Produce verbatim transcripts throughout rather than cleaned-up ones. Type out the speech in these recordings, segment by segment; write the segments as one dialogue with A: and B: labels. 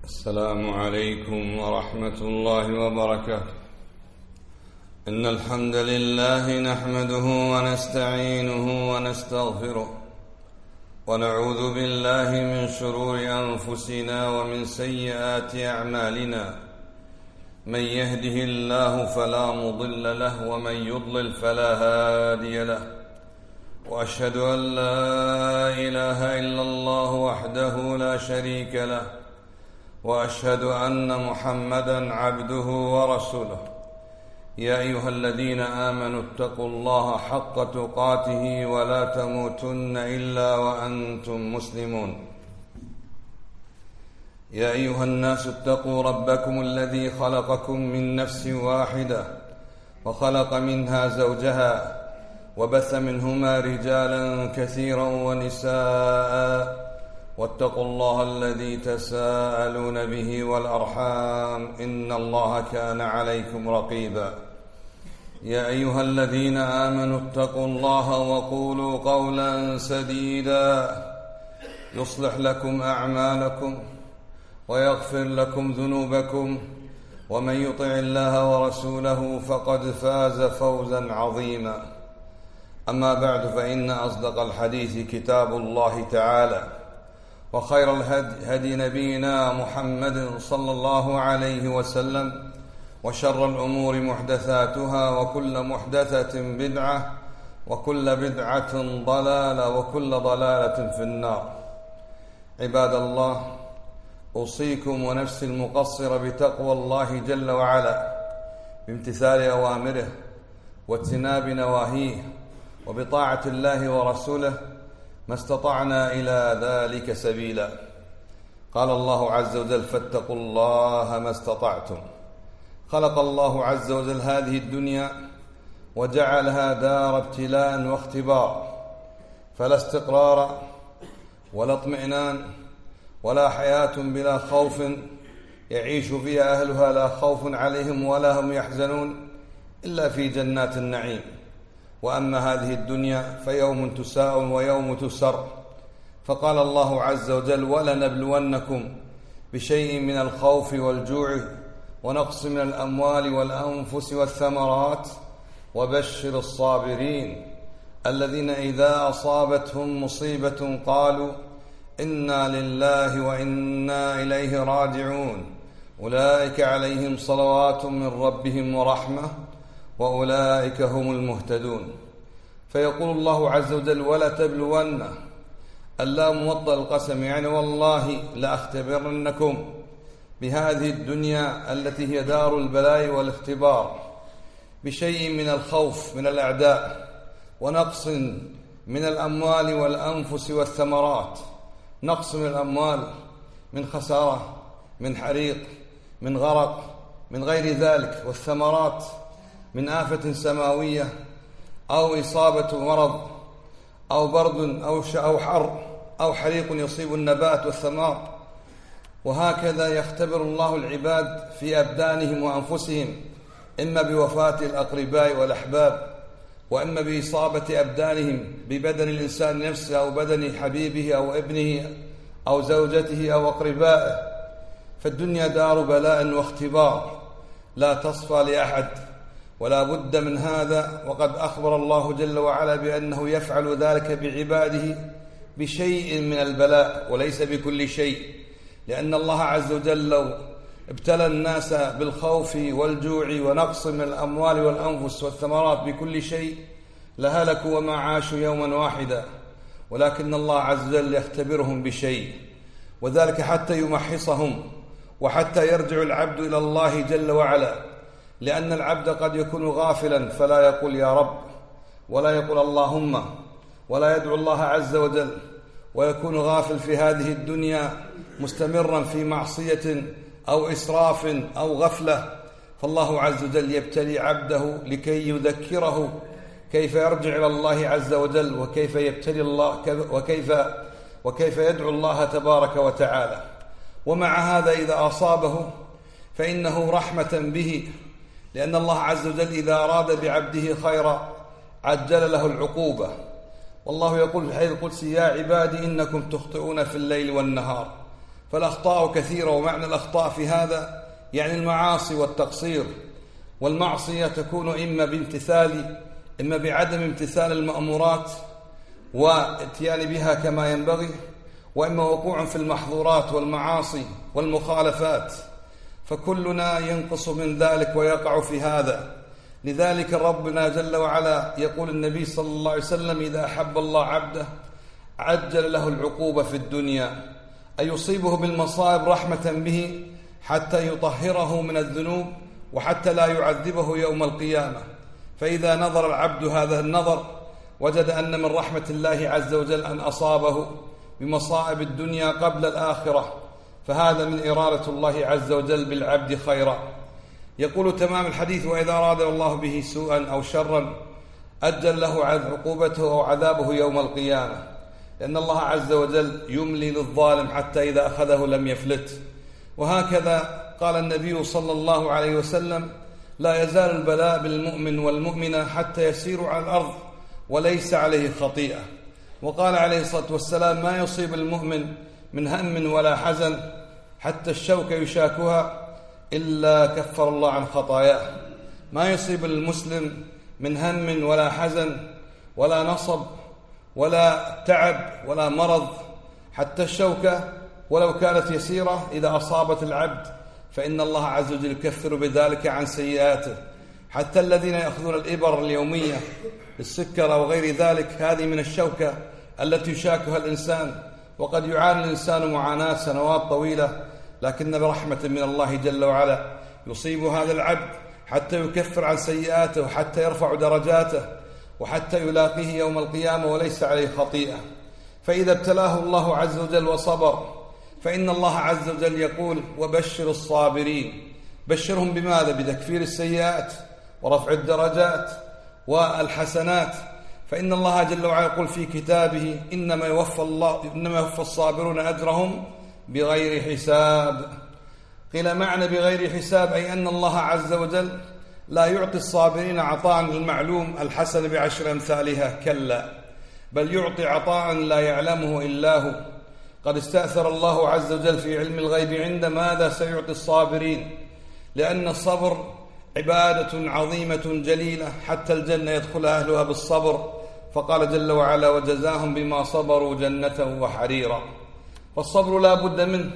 A: السلام عليكم ورحمة الله وبركاته. إن الحمد لله نحمده ونستعينه ونستغفره ونعوذ بالله من شرور أنفسنا ومن سيئات أعمالنا. من يهده الله فلا مضل له ومن يضلل فلا هادي له، وأشهد أن لا إله إلا الله وحده لا شريك له، وأشهد أن محمدًا عبده ورسوله. يا أيها الذين آمنوا اتقوا الله حق تقاته ولا تموتن إلا وأنتم مسلمون. يا أيها الناس اتقوا ربكم الذي خلقكم من نفس واحدة وخلق منها زوجها وبث منهما رجالا كثيرا ونساء، واتقوا الله الذي تساءلون به والأرحام إن الله كان عليكم رقيبا. يا أيها الذين آمنوا اتقوا الله وقولوا قولا سديدا يصلح لكم أعمالكم ويغفر لكم ذنوبكم، ومن يطع الله ورسوله فقد فاز فوزا عظيما. أما بعد، فإن أصدق الحديث كتاب الله تعالى، وخير الهدي هدي نبينا محمد صلى الله عليه وسلم، وشر الأمور محدثاتها، وكل محدثة بدعة، وكل بدعة ضلالة، وكل ضلالة في النار. عباد الله، أوصيكم ونفسي المقصر بتقوى الله جل وعلا، بامتثال أوامره واجتناب نواهيه، وبطاعة الله ورسوله ما استطعنا إلى ذلك سبيلا. قال الله عز وجل: فاتقوا الله ما استطعتم. خلق الله عز وجل هذه الدنيا وجعلها دار ابتلاء واختبار، فلا استقرار ولا اطمئنان ولا حياة بلا خوف يعيش فيها أهلها لا خوف عليهم ولا هم يحزنون إلا في جنات النعيم. وأما هذه الدنيا فيوم تساء ويوم تسر. فقال الله عز وجل: ولنبلونكم بشيء من الخوف والجوع ونقص من الأموال والأنفس والثمرات وبشر الصابرين الذين إذا أصابتهم مصيبة قالوا إنا لله وإنا إليه راجعون أولئك عليهم صلوات من ربهم ورحمة وأولئك هم المهتدون. فيقول الله عز وجل: ولتبلون، اللام موطأ القسم، يعني والله لأختبرنكم بهذه الدنيا التي هي دار البلاء والاختبار بشيء من الخوف من الأعداء، ونقص من الأموال والأنفس والثمرات. نقص من الأموال من خسارة، من حريق، من غرق، من غير ذلك، والثمرات من آفة سماوية أو إصابة مرض أو برد أو أو حر أو حريق يصيب النبات والثمار. وهكذا يختبر الله العباد في أبدانهم وأنفسهم، إما بوفاة الأقرباء والأحباب، وإما بإصابة أبدانهم ببدن الإنسان نفسه أو بدن حبيبه أو ابنه أو زوجته أو أقربائه. فالدنيا دار بلاء واختبار لا تصفى لأحد، ولا بد من هذا. وقد أخبر الله جل وعلا بأنه يفعل ذلك بعباده بشيء من البلاء وليس بكل شيء، لأن الله عز وجل لو ابتلى الناس بالخوف والجوع ونقص من الأموال والأنفس والثمرات بكل شيء لهلكوا وما عاشوا يوما واحدا، ولكن الله عز وجل يختبرهم بشيء، وذلك حتى يمحصهم وحتى يرجع العبد إلى الله جل وعلا. لأن العبد قد يكون غافلا فلا يقول يا رب، ولا يقول اللهم، ولا يدعو الله عز وجل، ويكون غافل في هذه الدنيا مستمرا في معصية أو إسراف أو غفلة. فالله عز وجل يبتلي عبده لكي يذكره كيف يرجع إلى الله عز وجل، وكيف يبتلي الله، وكيف وكيف يدعو الله تبارك وتعالى. ومع هذا إذا أصابه فإنه رحمة به، لأن الله عز وجل إذا أراد بعبده خيرا عجل له العقوبة. والله يقول في الحديث القدسي: يا عبادي إنكم تخطئون في الليل والنهار فالأخطاء كثيرة، ومعنى الأخطاء في هذا يعني المعاصي والتقصير. والمعصية تكون إما بامتثال إما بعدم امتثال المأمورات واتيان بها كما ينبغي، وإما وقوع في المحظورات والمعاصي والمخالفات، فكلنا ينقص من ذلك ويقع في هذا. لذلك ربنا جل وعلا يقول النبي صلى الله عليه وسلم: إذا أحب الله عبده عجل له العقوبة في الدنيا، أي يصيبه بالمصائب رحمة به حتى يطهره من الذنوب وحتى لا يعذبه يوم القيامة. فإذا نظر العبد هذا النظر وجد أن من رحمة الله عز وجل أن أصابه بمصائب الدنيا قبل الآخرة، فهذا من إرادة الله عز وجل بالعبد خيرا. يقول تمام الحديث: وإذا أراد الله به سوءا أو شرا أجل له عقوبته أو عذابه يوم القيامة، لأن الله عز وجل يملي للظالم حتى إذا أخذه لم يفلت. وهكذا قال النبي صلى الله عليه وسلم: لا يزال البلاء بالمؤمن والمؤمنة حتى يسيروا على الأرض وليس عليه خطيئة. وقال عليه الصلاة والسلام: ما يصيب المؤمن من هم ولا حزن حتى الشوكة يشاكها إلا كفر الله عن خطاياه. ما يصيب المسلم من هم ولا حزن ولا نصب ولا تعب ولا مرض حتى الشوكة ولو كانت يسيرة إذا أصابت العبد، فإن الله عز وجل يكفر بذلك عن سيئاته. حتى الذين يأخذون الإبر اليومية السكر أو غير ذلك، هذه من الشوكة التي يشاكها الإنسان، وقد يعاني الإنسان معاناة سنوات طويلة، لكن برحمة من الله جل وعلا يصيب هذا العبد حتى يكفر عن سيئاته وحتى يرفع درجاته وحتى يلاقيه يوم القيامة وليس عليه خطيئة. فإذا ابتلاه الله عز وجل وصبر، فإن الله عز وجل يقول: وبشر الصابرين. بشرهم بماذا؟ بتكفير السيئات ورفع الدرجات والحسنات. فإن الله جل وعلا يقول في كتابه: إنما يوفى الله إنما يوفى الصابرون أجرهم بغير حساب. قيل معنى بغير حساب أي أن الله عز وجل لا يعطي الصابرين عطاء المعلوم الحسن بعشر أمثالها، كلا، بل يعطي عطاء لا يعلمه إلا هو. قد استأثر الله عز وجل في علم الغيب عند ماذا سيعطي الصابرين، لأن الصبر عبادة عظيمة جليلة حتى الجنة يدخل أهلها بالصبر، فقال جل وعلا: وجزاهم بما صبروا جنة وحريرا. فالصبر لا بد منه،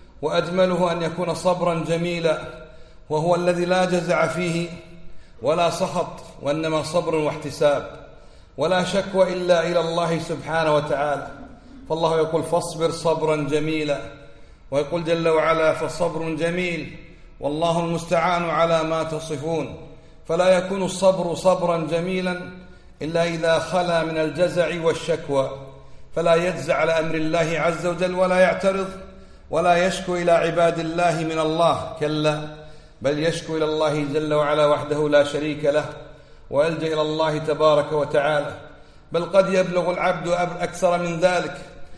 A: وأجمله أن يكون صبرا جميلا، وهو الذي لا جزع فيه ولا سخط، وإنما صبر واحتساب، ولا شكوى إلا إلى الله سبحانه وتعالى. فالله يقول: فاصبر صبرا جميلا، ويقول جل وعلا: فصبر جميل والله المستعان على ما تصفون. فلا يكون الصبر صبرا جميلا إلا إذا خلا من الجزع والشكوى، فلا يجزع على أمر الله عز وجل ولا يعترض ولا يشكو إلى عباد الله من الله، كلا، بل يشكو إلى الله جل وعلا وحده لا شريك له، ويلجأ إلى الله تبارك وتعالى. بل قد يبلغ العبد أكثر من ذلك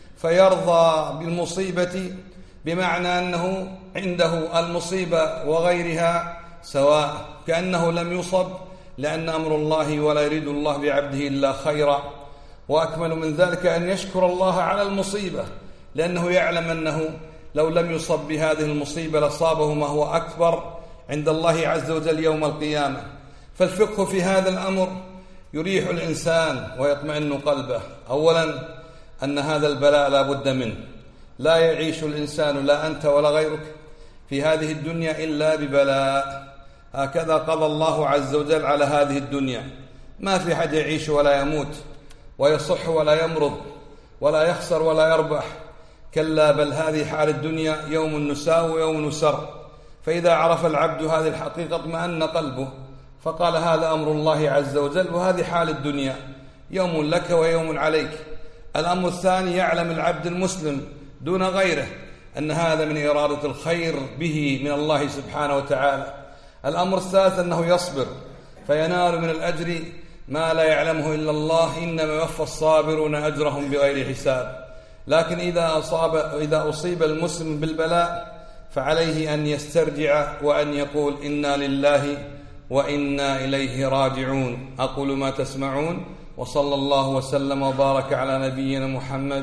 A: فيرضى بالمصيبة، بمعنى أنه عنده المصيبة وغيرها سواء، كأنه لم يصب، لأن أمر الله ولا يريد الله بعبده إلا خيرا. وأكمل من ذلك أن يشكر الله على المصيبة، لأنه يعلم أنه لو لم يصب بهذه المصيبة لصابه ما هو أكبر عند الله عز وجل يوم القيامة. فالفقه في هذا الأمر يريح الإنسان ويطمئن قلبه. أولا أن هذا البلاء لا بد منه، لا يعيش الإنسان لا أنت ولا غيرك في هذه الدنيا إلا ببلاء. هكذا قضى الله عز وجل على هذه الدنيا، ما في حد يعيش ولا يموت ويصح ولا يمرض ولا يخسر ولا يربح، كلا، بل هذه حال الدنيا، يوم نساء ويوم نسر. فإذا عرف العبد هذه الحقيقة اطمأن قلبه، فقال: هذا أمر الله عز وجل وهذه حال الدنيا، يوم لك ويوم عليك. الأمر الثاني: يعلم العبد المسلم دون غيره أن هذا من إرادة الخير به من الله سبحانه وتعالى. الأمر الثالث: أنه يصبر فينال من الأجر ما لا يعلمه إلا الله، إنما يوفى الصابرون أجرهم بغير حساب. لكن إذا أصاب إذا أصيب المسلم بالبلاء فعليه أن يسترجع وأن يقول: إنا لله وإنا إليه راجعون. أقول ما تسمعون، وصلى الله وسلم وبارك على نبينا محمد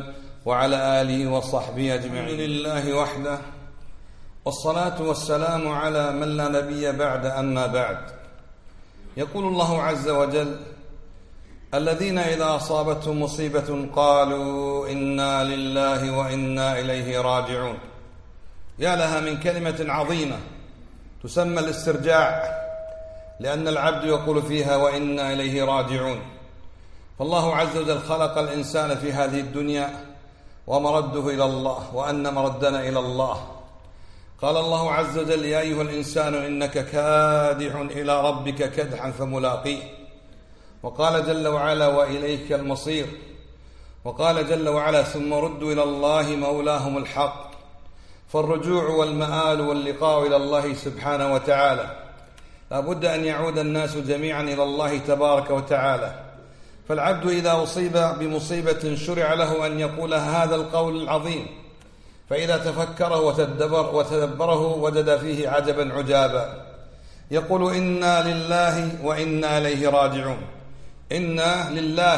A: وعلى آله وصحبه أجمعين. الحمد لله وحده، والصلاة والسلام على من لا نبي بعد، أما بعد. يقول الله عز وجل: الذين إذا أصابتهم مصيبة قالوا إنا لله وإنا إليه راجعون. يا لها من كلمة عظيمة تسمى الاسترجاع، لأن العبد يقول فيها وإنا إليه راجعون. فالله عز وجل خلق الإنسان في هذه الدنيا ومرده إلى الله، وأن مردنا إلى الله. قال الله عز وجل: يا أيها الإنسان إنك كادح إلى ربك كدحا فملاقيه. وقال جل وعلا: وإليك المصير. وقال جل وعلا: ثم ردوا إلى الله مولاهم الحق. فالرجوع والمآل واللقاء إلى الله سبحانه وتعالى. لا بد أن يعود الناس جميعا إلى الله تبارك وتعالى. فالعبد إذا أصيب بمصيبة شرع له أن يقول هذا القول العظيم، فإذا تفكره وتدبر وتدبره وجد فيه عجبا عجابا. يقول: إنا لله وإنا إليه راجعون. إنا لله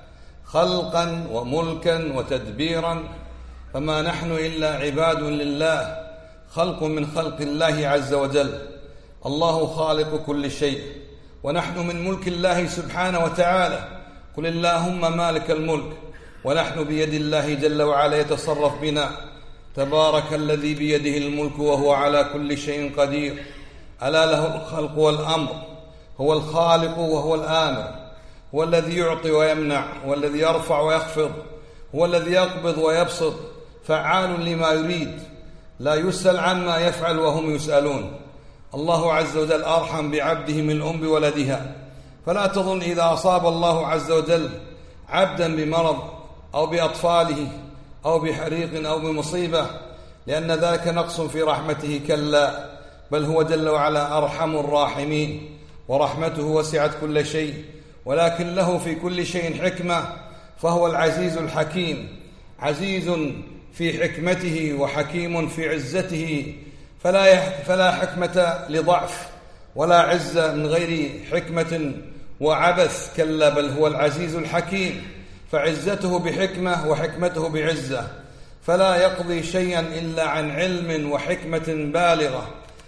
A: خلقا وملكا وتدبيرا، فما نحن إلا عباد لله، خلق من خلق الله عز وجل. الله خالق كل شيء، ونحن من ملك الله سبحانه وتعالى. قل اللهم مالك الملك، ونحن بيد الله جل وعلا يتصرف بنا. تبارك الذي بيده الملك وهو على كل شيء قدير. ألا له الخلق والأمر، هو الخالق وهو الآمر، هو الذي يعطي ويمنع، هو الذي يرفع ويخفض، هو الذي يقبض ويبسط، فعال لما يريد، لا يسأل عما يفعل وهم يسألون. الله عز وجل أرحم بعبده من الأم بولدها. فلا تظن إذا أصاب الله عز وجل عبدا بمرض أو بأطفاله أو بحريق أو بمصيبة لأن ذلك نقص في رحمته، كلا، بل هو جل وعلا أرحم الراحمين، ورحمته وسعت كل شيء، ولكن له في كل شيء حكمة، فهو العزيز الحكيم. عزيز في حكمته وحكيم في عزته، فلا فلا حكمة لضعف ولا عزة من غير حكمة وعبث، كلا، بل هو العزيز الحكيم، فعزته بحكمة وحكمته بعزة. فلا يقضي شيئا إلا عن علم وحكمة بالغة،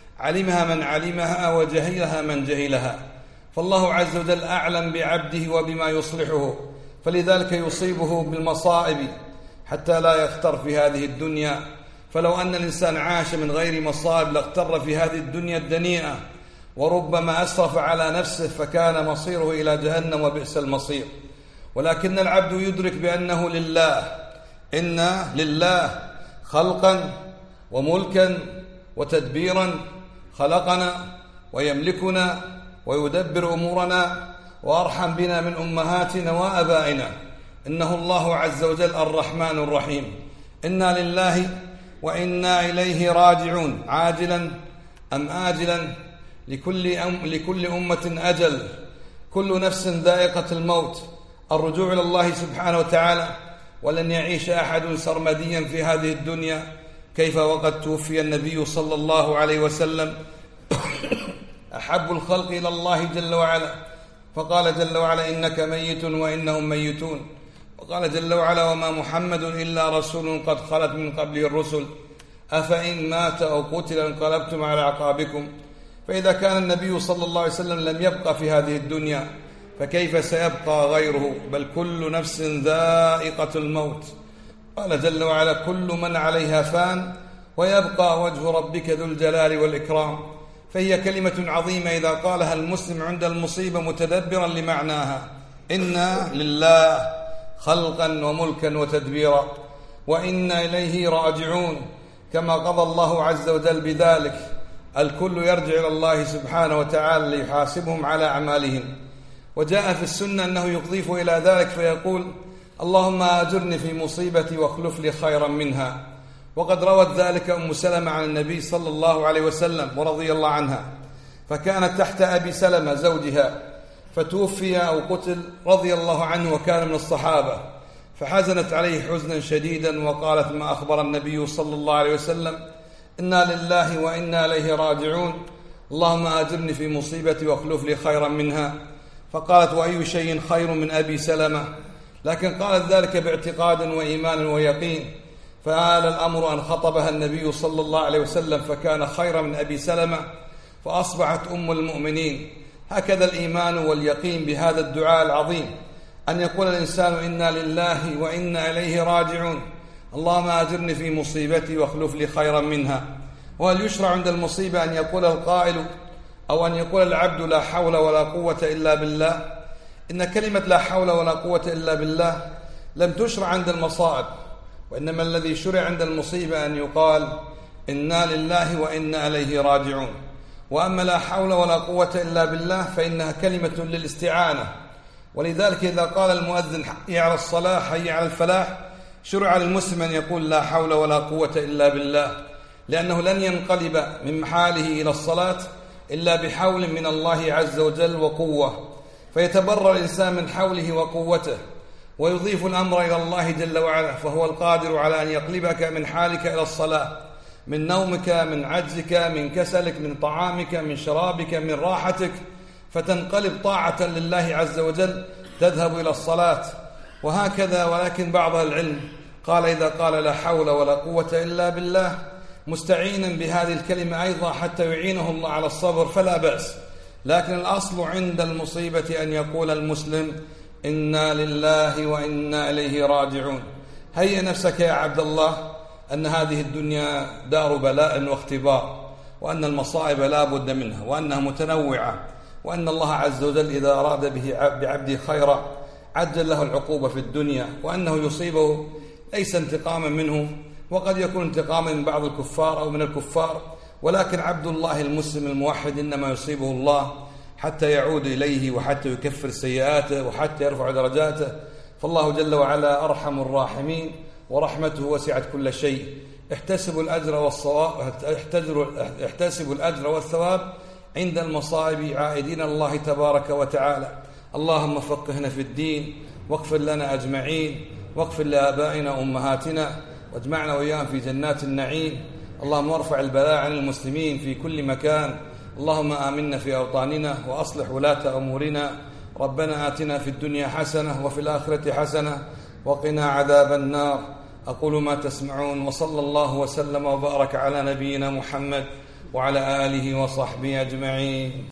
A: علمها من علمها وجهلها من جهلها. فالله عز وجل أعلم بعبده وبما يصلحه، فلذلك يصيبه بالمصائب حتى لا يختر في هذه الدنيا. فلو أن الإنسان عاش من غير مصائب لاغتر في هذه الدنيا الدنيئة، وربما أسرف على نفسه فكان مصيره إلى جهنم وبئس المصير. ولكن العبد يدرك بأنه لله. إنا لله خلقا وملكا وتدبيرا، خلقنا ويملكنا ويدبر أمورنا، وأرحم بنا من أمهاتنا وأبائنا. إنه الله عز وجل الرحمن الرحيم. إنا لله وإنا إليه راجعون، عاجلا أم آجلا، لكل, أم لكل أمة أجل، كل نفس ذائقة الموت. الرجوع إلى الله سبحانه وتعالى، ولن يعيش أحد سرمديا في هذه الدنيا. كيف وقد توفي النبي صلى الله عليه وسلم أحب الخلق إلى الله جل وعلا، فقال جل وعلا: إنك ميت وإنهم ميتون. وقال جل وعلا: وما محمد إلا رسول قد خلت من قبله الرسل أفإن مات أو قتل انقلبتم على أعقابكم. فإذا كان النبي صلى الله عليه وسلم لم يبقى في هذه الدنيا، فكيف سيبقى غيره؟ بل كل نفس ذائقة الموت. قال جل وعلا: كل من عليها فان ويبقى وجه ربك ذو الجلال والإكرام. فهي كلمة عظيمة إذا قالها المسلم عند المصيبة متدبرا لمعناها. إنا لله خلقا وملكا وتدبيرا، وإنا إليه راجعون، كما قضى الله عز وجل بذلك. الكل يرجع إلى الله سبحانه وتعالى ليحاسبهم على أعمالهم. وجاء في السنة أنه يضيف إلى ذلك فيقول: اللهم آجرني في مصيبتي واخلف لي خيرا منها. وقد روت ذلك أم سلمة عن النبي صلى الله عليه وسلم ورضي الله عنها، فكانت تحت أبي سلمة زوجها، فتوفي أو قتل رضي الله عنه وكان من الصحابة، فحزنت عليه حزنا شديدا وقالت ما أخبر النبي صلى الله عليه وسلم: إنا لله وإنا إليه راجعون، اللهم آجرني في مصيبتي واخلف لي خيرا منها. فقالت: وأي شيء خير من أبي سلمة؟ لكن قالت ذلك باعتقاد وإيمان ويقين، فآل الأمر أن خطبها النبي صلى الله عليه وسلم فكان خير من أبي سلمة فأصبحت أم المؤمنين. هكذا الإيمان واليقين بهذا الدعاء العظيم، أن يقول الإنسان إنا لله وإنا إليه راجعون، اللهم أجرني في مصيبتي واخلف لي خيرا منها. وهل يشرع عند المصيبة أن يقول القائل أو أن يقول العبد لا حول ولا قوة إلا بالله؟ إن كلمة لا حول ولا قوة إلا بالله لم تشرع عند المصائب، وإنما الذي شرع عند المصيبة أن يقال إنا لله وإنا إليه راجعون. وأما لا حول ولا قوة إلا بالله فإنها كلمة للاستعانة، ولذلك إذا قال المؤذن حي على الصلاة حي على الفلاح شرع للمسلم أن يقول لا حول ولا قوة إلا بالله، لأنه لن ينقلب من محاله إلى الصلاة إلا بحول من الله عز وجل وقوة، فيتبرأ الإنسان من حوله وقوته ويضيف الأمر إلى الله جل وعلا، فهو القادر على أن يقلبك من حالك إلى الصلاة، من نومك، من عجزك، من كسلك، من طعامك، من شرابك، من راحتك، فتنقلب طاعة لله عز وجل تذهب إلى الصلاة. وهكذا، ولكن بعض العلم قال إذا قال لا حول ولا قوة إلا بالله مستعينا بهذه الكلمة أيضا حتى يعينه الله على الصبر فلا بأس، لكن الأصل عند المصيبة أن يقول المسلم إنا لله وإنا إليه راجعون. هيئ نفسك يا عبد الله أن هذه الدنيا دار بلاء واختبار، وأن المصائب لا بد منها، وأنها متنوعة، وأن الله عز وجل إذا أراد به بعبده خيرا عجل له العقوبة في الدنيا، وأنه يصيبه ليس انتقاما منه، وقد يكون انتقاما من بعض الكفار أو من الكفار، ولكن عبد الله المسلم الموحد إنما يصيبه الله حتى يعود إليه وحتى يكفر سيئاته وحتى يرفع درجاته، فالله جل وعلا أرحم الراحمين ورحمته وسعت كل شيء. احتسبوا الأجر والصواب احتسبوا الأجر والثواب عند المصائب عائدين الله تبارك وتعالى. اللهم فقهنا في الدين واغفر لنا أجمعين، واغفر لآبائنا وأمهاتنا، واجمعنا وإياهم في جنات النعيم. اللهم ارفع البلاء عن المسلمين في كل مكان. اللهم آمنا في أوطاننا وأصلح ولاة أمورنا. ربنا آتنا في الدنيا حسنة وفي الآخرة حسنة وقنا عذاب النار. أقول ما تسمعون، وصلى الله وسلم وبارك على نبينا محمد وعلى آله وصحبه أجمعين.